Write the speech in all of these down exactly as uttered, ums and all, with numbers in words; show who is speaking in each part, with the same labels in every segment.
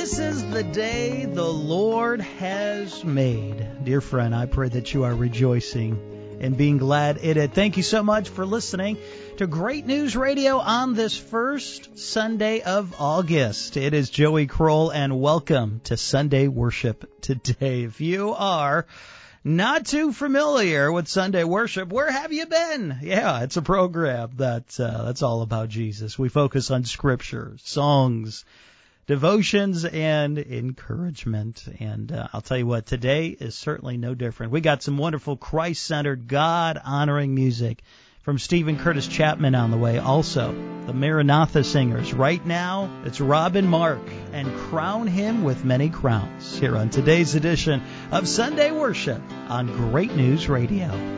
Speaker 1: This is the day the Lord has made. Dear friend, I pray that you are rejoicing and being glad in it. Thank you so much for listening to Great News Radio on this first Sunday of August. It is Joey Kroll, and welcome to Sunday Worship today. If you are not too familiar with Sunday worship, where have you been? Yeah, it's a program that uh, that's all about Jesus. We focus on Scripture, songs, devotions, and encouragement. And uh, I'll tell you what, today is certainly no different. We got some wonderful Christ-centered, God-honoring music from Stephen Curtis Chapman on the way. Also, the Maranatha Singers. Right now, it's Robin Mark and Crown Him with Many Crowns here on today's edition of Sunday Worship on Great News Radio.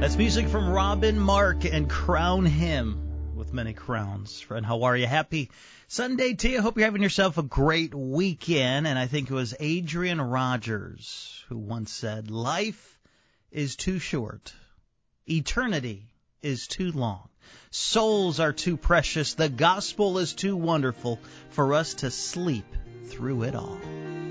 Speaker 1: That's music from Robin Mark and Crown Him with Many Crowns. Friend, how are you? Happy Sunday to you. Hope you're having yourself a great weekend. And I think it was Adrian Rogers who once said, life is too short. Eternity is too long. Souls are too precious. The gospel is too wonderful for us to sleep through it all.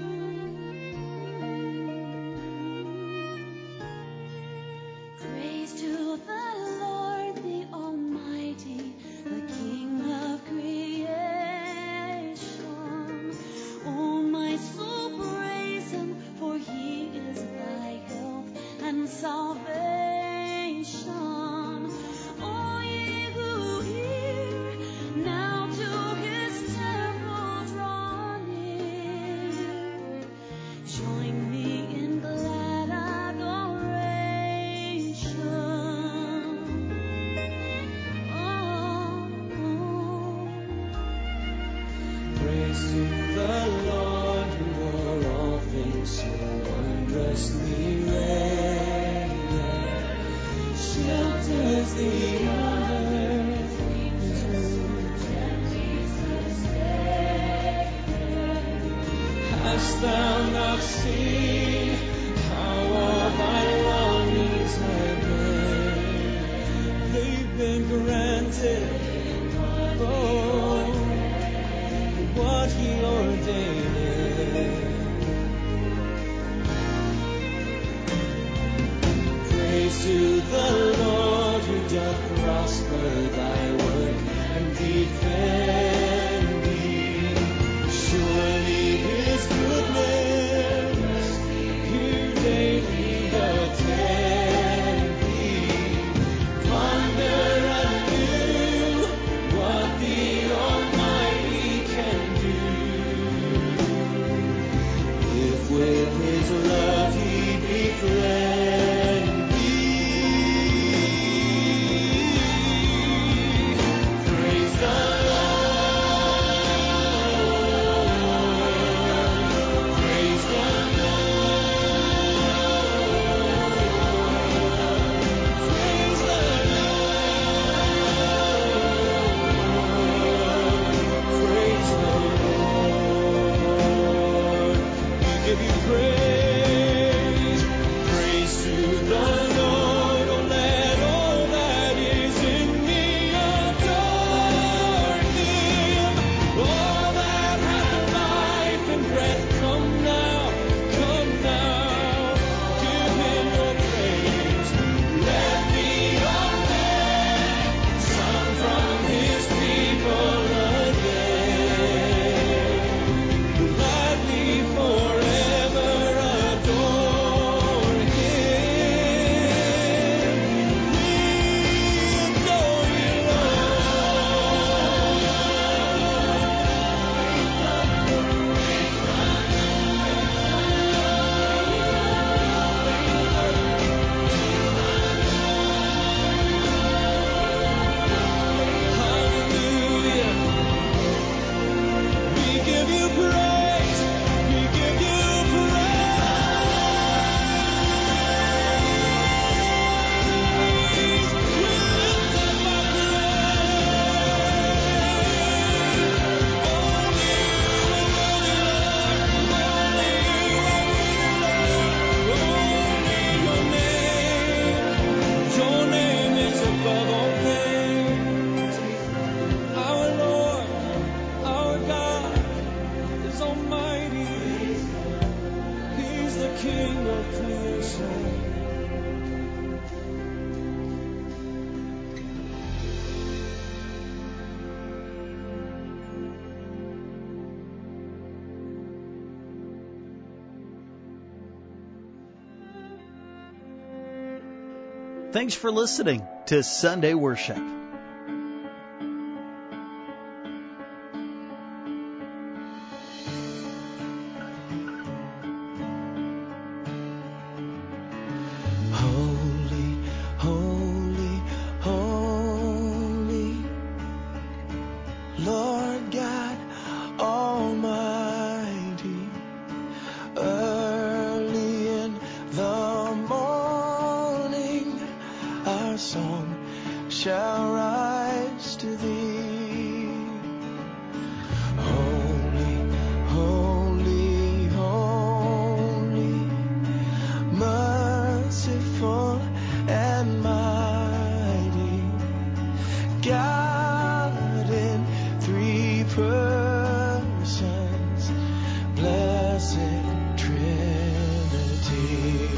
Speaker 1: Thanks for listening to Sunday Worship.
Speaker 2: shall rise to thee. Holy, holy, holy, merciful and mighty, God in three persons, blessed Trinity.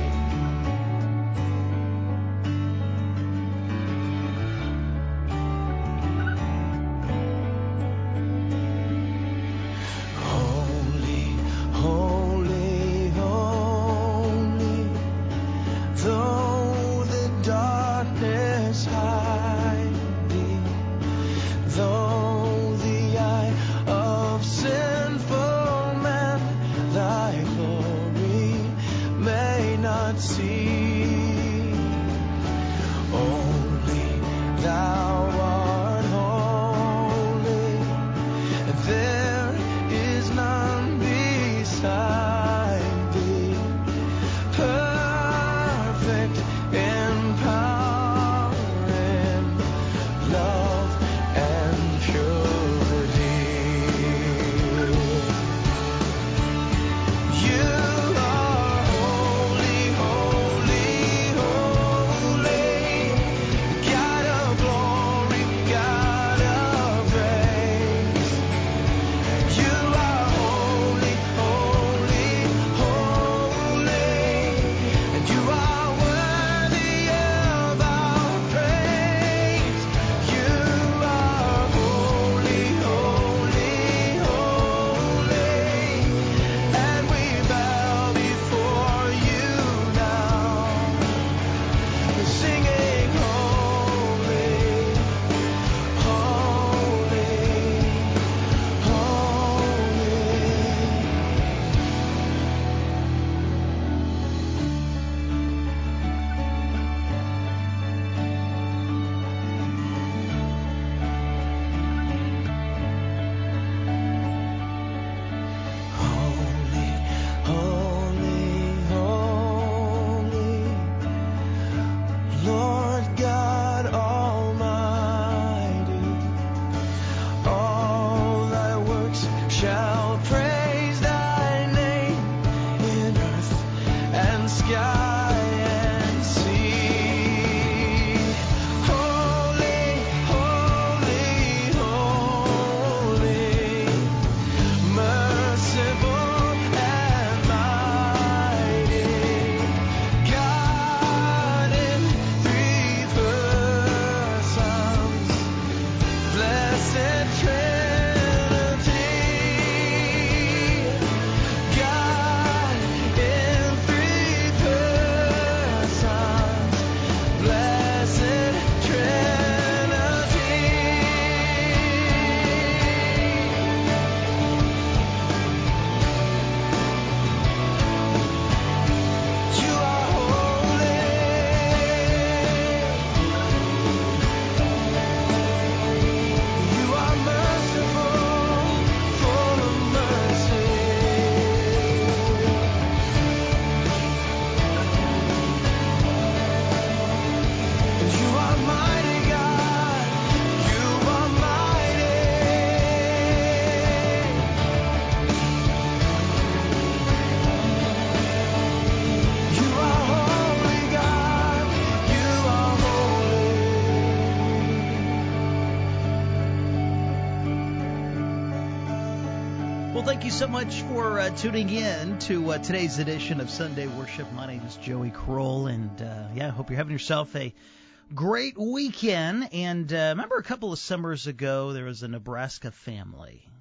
Speaker 1: Well, thank you so much for uh, tuning in to uh, today's edition of Sunday Worship. My name is Joey Kroll, and uh, yeah, I hope you're having yourself a great weekend. And uh, remember a couple of summers ago, there was a Nebraska family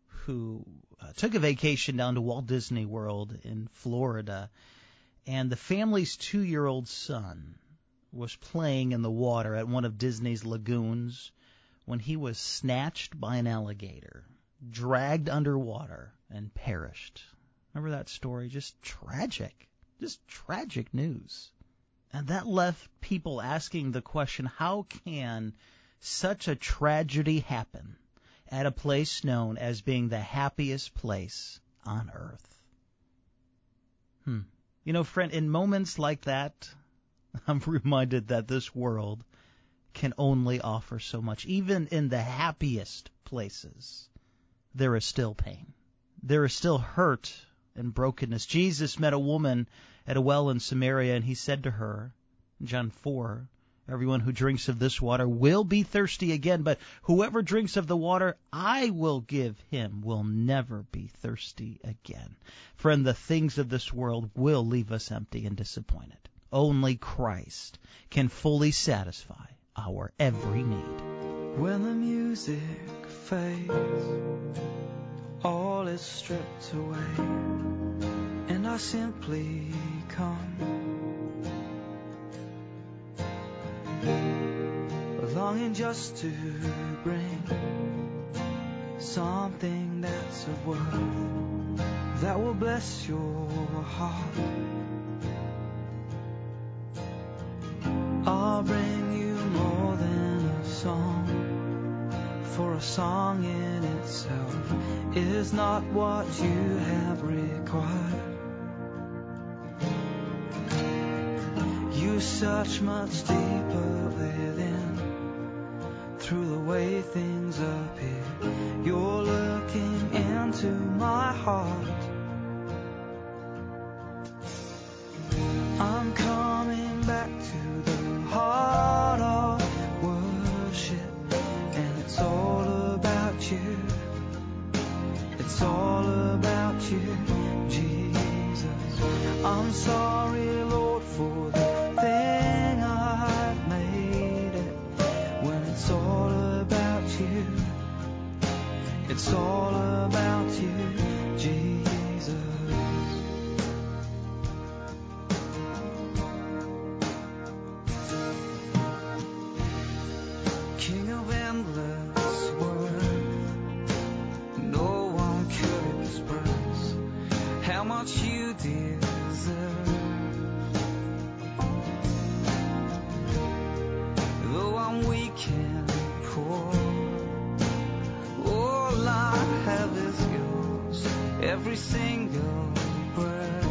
Speaker 1: who uh, took a vacation down to Walt Disney World in Florida, and the family's two-year-old son was playing in the water at one of Disney's lagoons when he was snatched by an alligator, dragged underwater, and perished. Remember that story? Just tragic. Just tragic news. And that left people asking the question, how can such a tragedy happen at a place known as being the happiest place on earth? Hmm. You know, friend, in moments like that, I'm reminded that this world can only offer so much. Even in the happiest places, there is still pain. There is still hurt and brokenness. Jesus met a woman at a well in Samaria, and he said to her, John four, everyone who drinks of this water will be thirsty again, but whoever drinks of the water I will give him will never be thirsty again. Friend, the things of this world will leave us empty and disappointed. Only Christ can fully satisfy our every need.
Speaker 2: When the music fades, all is stripped away, and I simply come, longing just to bring something that's of worth that will bless your heart. I'll bring you more than a song, for a song in itself is not what you have required. You search much deeper within, through the way things appear. You're looking into my heart. I'm coming back to the heart of worship, and it's all about you. It's all about you, Jesus. I'm sorry, Lord, for the thing I've made it. When it's all about you, it's all about you, Jesus. King of endless worth, no one could express how much you deserve. Though I'm weak and poor, all I have is yours, every single breath.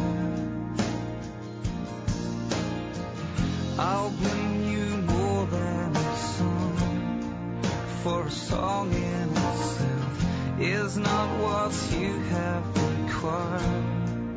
Speaker 2: I'll bring you more than a song, for a song in itself is not what you have required.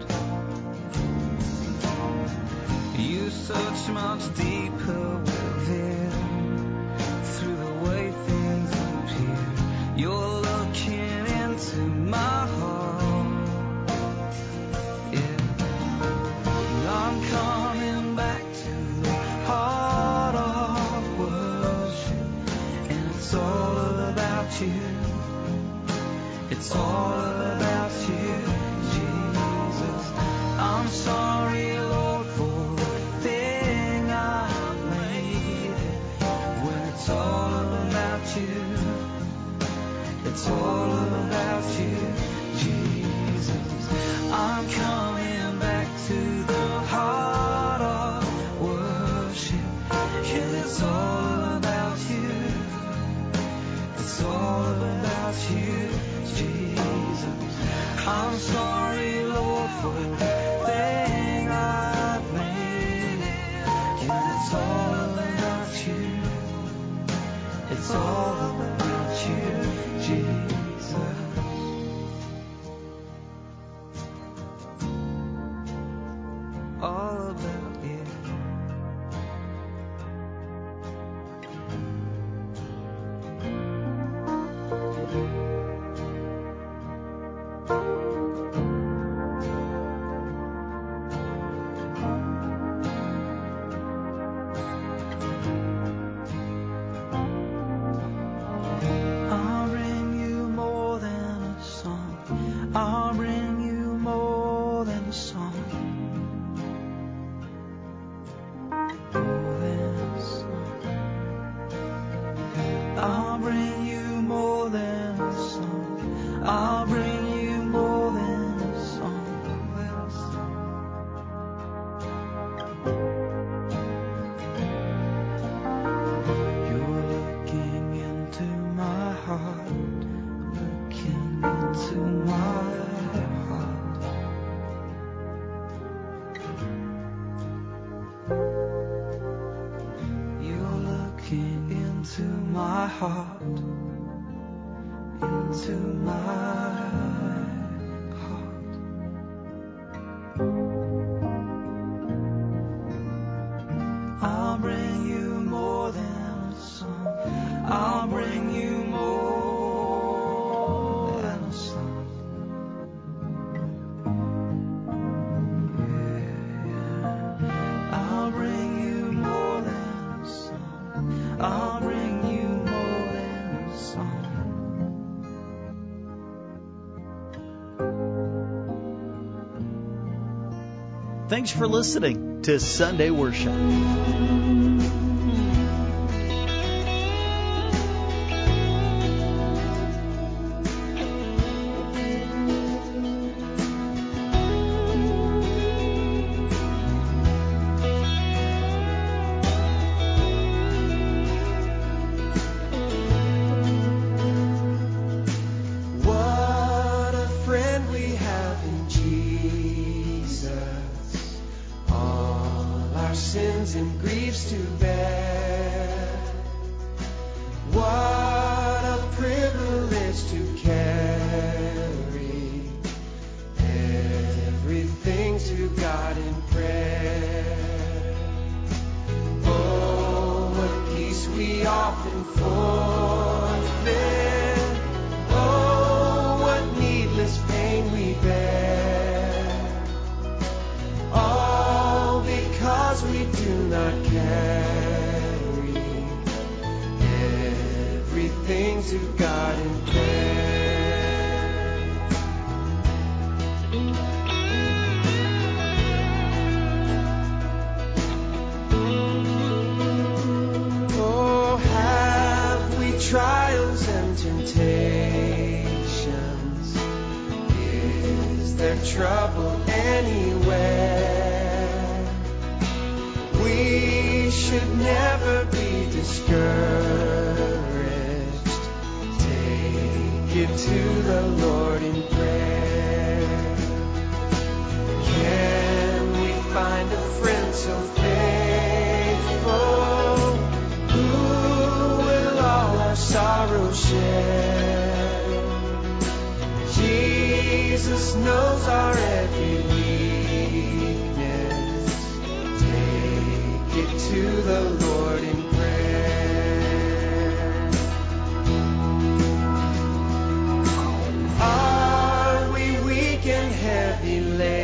Speaker 2: You search much deeper within, through the way things appear. You're looking into my heart. Yeah. I'm coming back to the heart of worship, and it's all about you. It's all about you, Jesus. I'm sorry, Lord, for the thing I've made it. When it's all about you, it's all about you, Jesus. I'm coming back to the heart of worship, and it's all about you. It's all about you, Jesus. I'm sorry, Lord, for the thing I've made it. And it's all about you. It's all about you, Jesus. All about you. I'll bring you more than a song. I'll bring you more than a song. heart, into my heart. I'll bring you more than a song. I'll bring you more than a song. Yeah. I'll bring you more than a song. I'll bring you more than a song.
Speaker 1: Thanks for listening to Sunday Worship.
Speaker 3: What a friend we have in Jesus. All our sins and griefs to bear. What a privilege to carry everything to God in prayer. Oh, what peace we often forfeit. Oh, what needless pain we bear. All because we do not carry everything to God in prayer. Oh, have we trials and temptations? Is there trouble anywhere? We should never be discouraged. Take it to the Lord in prayer. Can we find a friend so faithful who will all our sorrows share? Jesus knows our every weakness. Take it to the Lord in prayer. Are we weak and heavy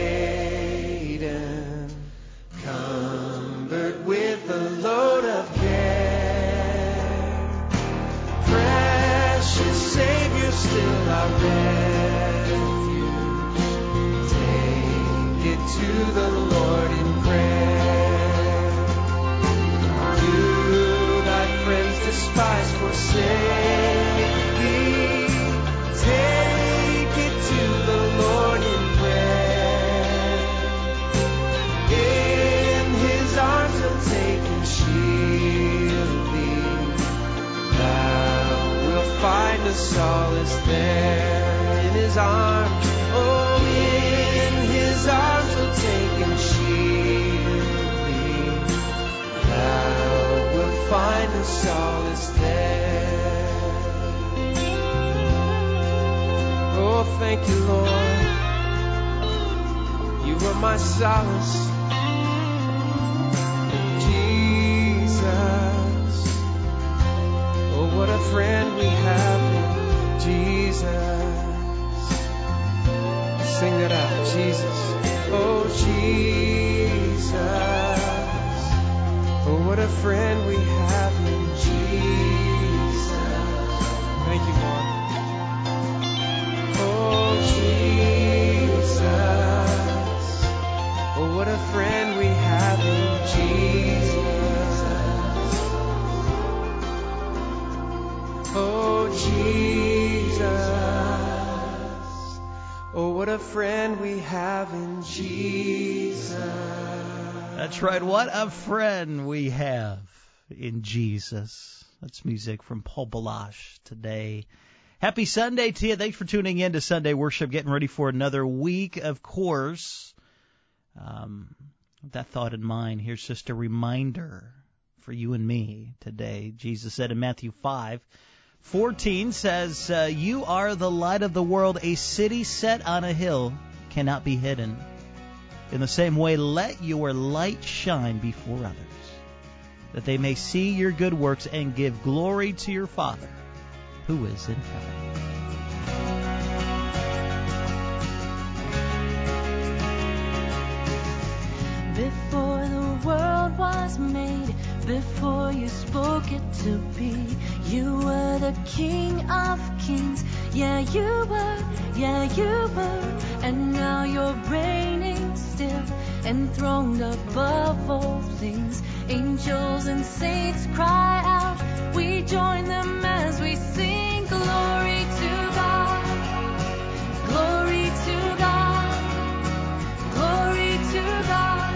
Speaker 3: laden, cumbered with a load of care? Precious Savior, still our refuge. Take it to the Lord in prayer. Do thy friends despise, forsake thee? Take it to the Lord in prayer. In his arms he'll take and shield thee. Thou wilt find a solace there. In his arms, oh, in his arms he'll take and shield thee. Thou wilt find a solace there. Oh, thank you, Lord. You are my solace, Jesus. Oh, what a friend we have in Jesus. Sing that out, Jesus. Oh, Jesus. Oh, what a friend we have in Jesus. Thank you, Lord. Oh, Jesus. Oh, what a friend we have in Jesus. Oh, Jesus. Oh, what a friend we have in Jesus.
Speaker 1: That's right. What a friend we have in Jesus. That's music from Paul Balash today. Happy Sunday to you. Thanks for tuning in to Sunday Worship, getting ready for another week, of course. Um, with that thought in mind, here's just a reminder for you and me today. Jesus said in Matthew five fourteen says, uh, you are the light of the world. A city set on a hill cannot be hidden. In the same way, let your light shine before others, that they may see your good works and give glory to your Father who is in heaven.
Speaker 4: Before the world was made, before you spoke it to be, you were the King of Kings. Yeah, you were, yeah, you were. And now you're reigning still, enthroned above all things. Angels and saints cry out, we join them as we sing glory to God, glory to God, glory to God.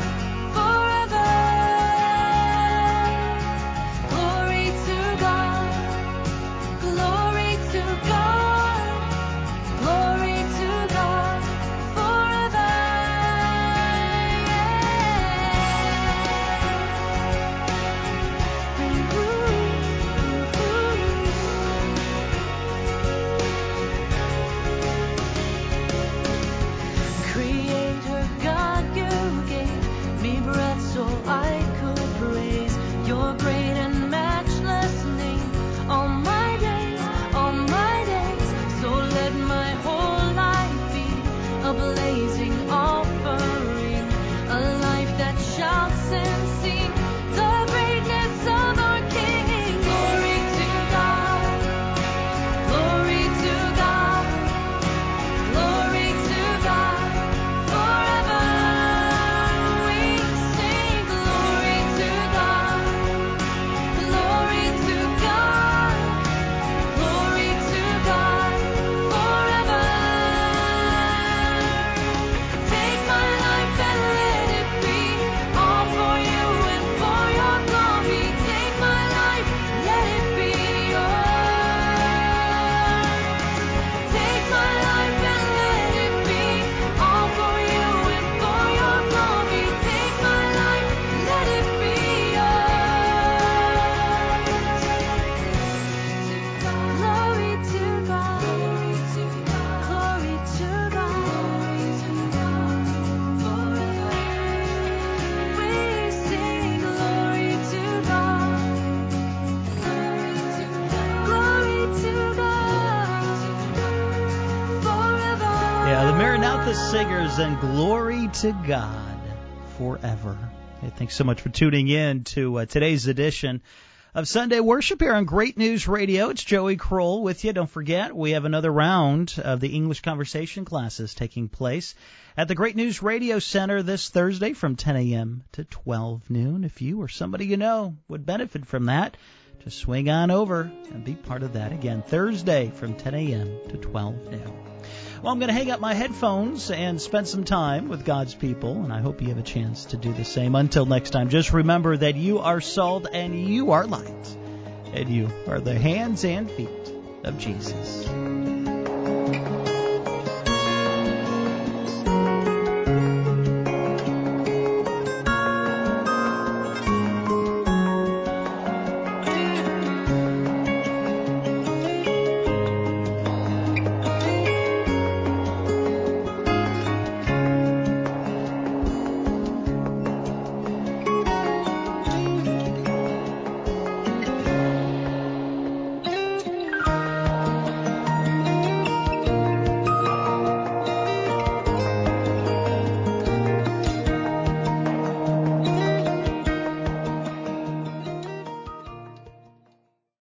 Speaker 1: Singers and glory to God forever. Hey, thanks so much for tuning in to uh, today's edition of Sunday Worship here on Great News Radio. It's Joey Kroll with you. Don't forget, we have another round of the English conversation classes taking place at the Great News Radio Center this Thursday from ten a.m. to twelve noon. If you or somebody you know would benefit from that, just swing on over and be part of that. Again, Thursday from ten a.m. to twelve noon. Well, I'm going to hang up my headphones and spend some time with God's people, and I hope you have a chance to do the same. Until next time, just remember that you are salt and you are light, and you are the hands and feet of Jesus.